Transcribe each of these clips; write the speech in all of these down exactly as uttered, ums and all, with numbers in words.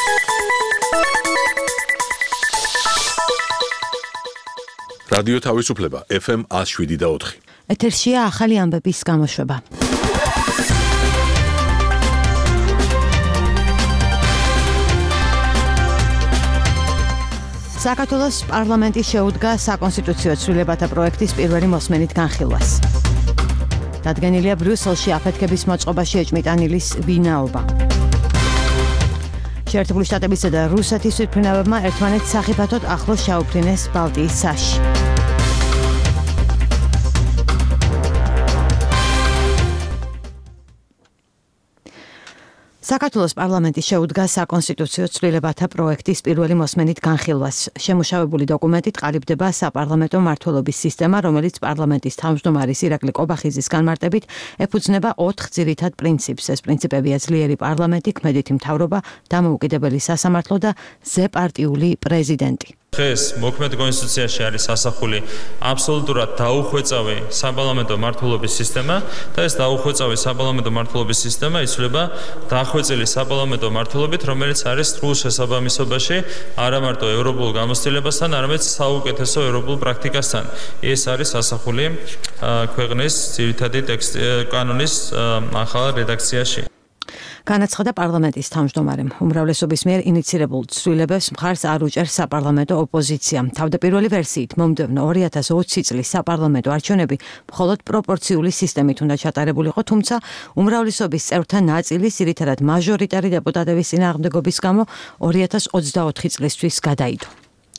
რადიო თავისუფლება ეფ ემ one oh seven და four. ეთერშია ახალი ამბების გამოშვება. საქართველოს პარლამენტი შეუდგა საკონსტიტუციო ცვლილებათა პროექტის პირველი მოსმენით განხილვას. დადგენილია ბრიუსელში აფეთქების მოწყობაში ეჭმიტანილის ვინაობა. შეერთებული შტატებისა და რუსეთის თვითმფრინავებმა ერთმანეთს სახიფათოდ ახლოს შეაუფრინეს ბალტიის ცაში. საქართველოს პარლამენტი შეუდგა საკონსტიტუციო ცვლილებათა პროექტის პირველი მოსმენით განხილვას. შემუშავებული დოკუმენტით ყალიბდება საპარლამენტო მმართველობის სისტემა, რომელიც პარლამენტის თავმჯდომარის ირაკლი კობახიძის განმარტებით ეფუძნება ოთხ ძირითად პრინციპს. ეს პრინციპებია ძლიერი პარლამენტი, ქმედითი მთავრობა, დამოუკიდებელი სასამართლო და ზეპარტიული პრეზიდენტი. დღეს მოქმედ კონსტიტუციაში არის ასახული აბსოლუტურად დაუხვეწავი საპარლამენტო მმართველობის სისტემა და ეს დაუხვეწავი საპარლამენტო მმართველობის სისტემა იცვლება დახვეწილი საპარლამენტო მმართველობით, რომელიც არის სრულ შესაბამისობაში არა მარტო ევროპულ გამოცდილებასთან, არამედ საუკეთესო ევროპულ პრაქტიკასთან. ეს არის ასახული ქვეყნის ძირითადი ტექსტი კანონის ახალ რედაქციაში. განაცხადა პარლამენტის თავმჯდომარემ. უმრავლესობის მიერ ინიცირებულ ცვლილებებს მხარს არ უჭერს საპარლამენტო ოპოზიცია. თავდაპირველი ვერსიით მომდევნო ორი ათას ოცი წლის საპარლამენტო არჩევნები მხოლოდ პროპორციული სისტემით უნდა ჩატარებულიყო, თუმცა უმრავლესობის წევრთა ნაწილის, ძირითადად მაჟორიტარი დეპუტატების წინააღმდეგობის გამო ორი ათას ოცდაოთხი წლისთვის გადაიდო.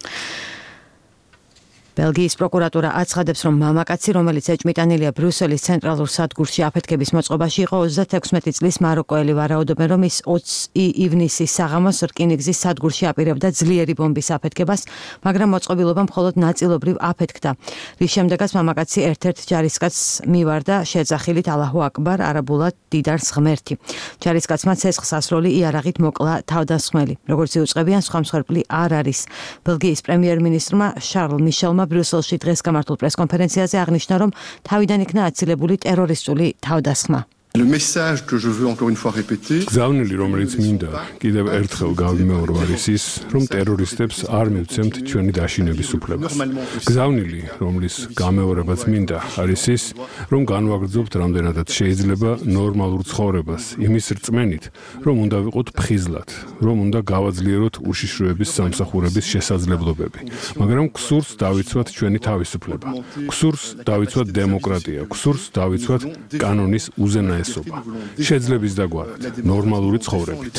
ბელგიის პროკურატურა აცხადებს, რომ მამაკაცი, რომელიც ეჭმიტანილია ბრიუსელის ცენტრალურ სადგურში აფეთქების მოწყობაში იყო, ოცდათექვსმეტი წლის მაროკოელი ვარაუდობენ, რომ ის ოცი ივნისის საღამოს რკინიგზის სადგურში აპირებდა ძლიერი ბომბის აფეთქებას, მაგრამ მოწყობილობა მხოლოდ ნაწილობრივ აფეთქდა. რის შემდეგაც მამაკაცი ერთ-ერთ ჯარისკაცს მივარდა შეძახილით ალაჰუ აკბარ, არაბულად დიდარს ღმერთი. ჯარისკაცმა ცეცხლს ასროლი იარაღით მოკლა თავდამსხმელი. როგორც იუწყებიან, სხვა მსხვერპლი არ არის. ბელგიის პრემიერ-მინისტრმა შარლ მიშელმა ბრიუსელში დღეს გამართულ პრესკონფერენციაზე აღნიშნა, რომ თავიდან იქნა აცილებული ტერორისტული თავდასხმა. Le message que je veux encore une fois répéter. გზავნილი, რომელიც მინდა კიდევ ერთხელ გავიმეორო, არის ის, რომ ტერორისტებს არ მივცემთ ჩვენი დაშინების უფლებას. გზავნილი, რომლის გამეორებაც მინდა, არის ის, რომ განვაგრძობთ რამდენადაც შეიძლება ნორმალურ ცხოვრებას, იმის რწმენით, რომ უნდა ვიყოთ ფხიზლად, რომ უნდა გავაძლიეროთ უშიშროების სამსახურების შესაძლებლობები, მაგრამ გსურს დავიცვათ ჩვენი თავისუფლება, გსურს დავიცვათ დემოკრატია, გსურს დავიცვათ კანონის უზენაესობა. შეძლების დაგვარად, ნორმალური ცხოვრებით.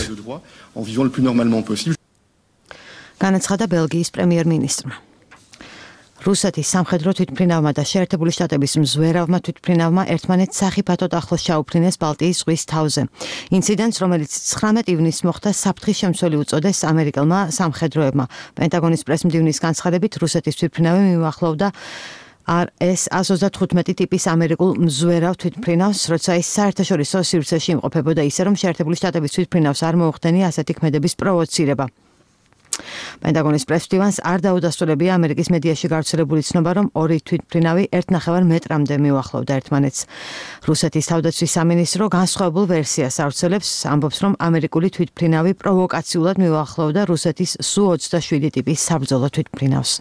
განაცხადა ბელგიის პრემიერ-მინისტრმა. რუსეთის სამხედრო თვითმფრინავმა და შეერთებული შტატების მზვერავმა თვითმფრინავმა ერთმანეთს სახიფათოდ ახლოს ჩაუფრინეს ბალტიის ზღვის თავზე. ინციდენტს, რომელიც ცხრამეტ ივნისს მოხდა, საფრთხის შემცველი უწოდეს ამერიკელმა სამხედროებმა. პენტაგონის პრესმდივნის განცხადებით, რუსეთის თვითმფრინავი მიუახლოვდა არ ეს one twenty-five ტიპის ამერიკულ მზვერავ თვითმფრინავს, როცა ის საერთაშორისო სივრცეში იმყოფებოდა ისე, რომ შეერთებული შტატების თვითმფრინავს არ მოუხდენია ასეთი ქმედების პროვოცირება. პენტაგონის პრესმდივანს არ დაუდასტურებია ამერიკის მედიაში გავრცელებული ცნობა, რომ ორი თვითმფრინავი ერთ ნახევარ მეტრამდე მიუახლოვდა ერთმანეთს. რუსეთის თავდაცვის სამინისტრო განსხვავებულ ვერსიას ავრცელებს, ამბობს, რომ ამერიკული თვითმფრინავი პროვოკაციულად მიუახლოვდა რუსეთის სუ twenty-seven ტიპის საბრძოლო თვითმფრინავს.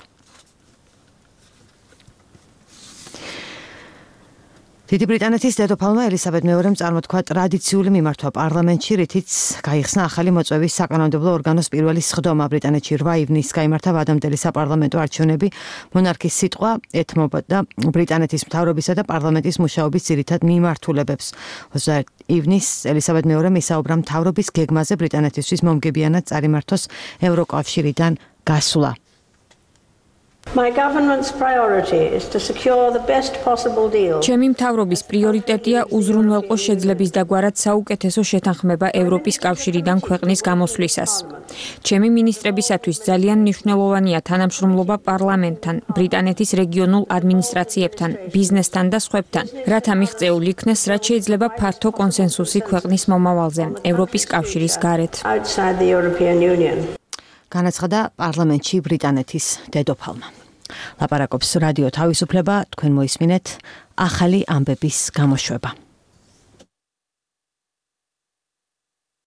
დიდი ბრიტანეთის დედოფალმა ელისაბედ მეორემ წარმოთქვა ტრადიციული მიმართვა პარლამენტში, რითიც გაიხსნა ახალი მოწვევის საკანონმდებლო ორგანოს პირველი სხდომა. ბრიტანეთში eight ივნისს გაიმართა ვადამდელი საპარლამენტო არჩევნები. მონარქის სიტყვა ეთმობოდა ბრიტანეთის მთავრობისა და პარლამენტის მუშაობის ძირითად მიმართულებებს. twenty-one ივნისს ელისაბედ მეორემ ისაუბრა მთავრობის გეგმაზე ბრიტანეთისთვის მომგებიანად წარიმართოს ევროკავშირიდან გასვლა. My government's priority is to secure the best possible deal. ჩემი მთავრობის პრიორიტეტია უზრუნველყოს შეძლების დაგვარად საუკეთესო შეთანხმება ევროპის კავშირიდან ქვეყნის გამოსვლისას. ჩემი მინისტრებისათვის ძალიან მნიშვნელოვანია თანამშრომლობა პარლამენტთან, ბრიტანეთის რეგიონულ ადმინისტრაციებთან, ბიზნესთან და სხვებთან, რათა მიღწეულ იქნეს, რაც შეიძლება ფართო კონსენსუსი ქვეყნის მომავალზე, ევროპის კავშირის გარეთ. Outside the European Union. განაცხადა პარლამენტში ბრიტანეთის დედოფალმა. ლაპარაკობს რადიო თავისუფლება, თქვენ მოისმინეთ ახალი ამბების გამოშვება.